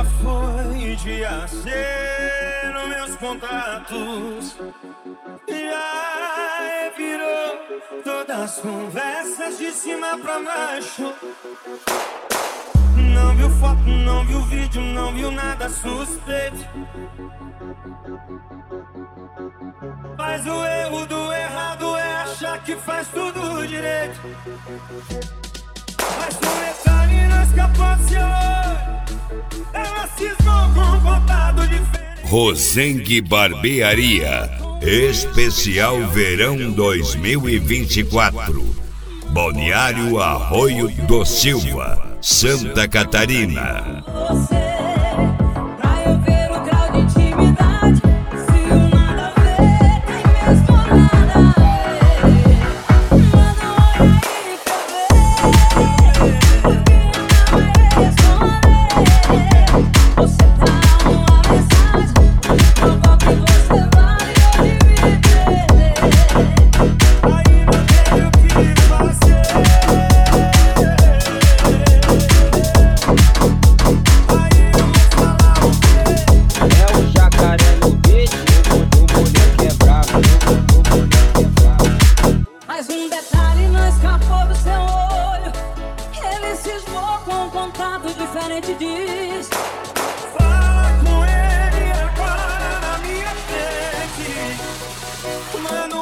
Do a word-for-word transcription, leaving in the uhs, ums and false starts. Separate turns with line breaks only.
já foi dia C nos meus contatos. Já virou todas as conversas de cima pra baixo. Não viu foto, não viu vídeo, não viu nada suspeito. Mas o erro do errado é achar que faz tudo direito. Mas um detalhe não escapou do seu olho. Ela cismou com um contado diferente.
Rosengue Barbearia, especial verão dois mil e vinte e quatro. Balneário Arroio do Silva, Santa Catarina.
Diferente diz.
Fala com ele agora na minha frente. Manda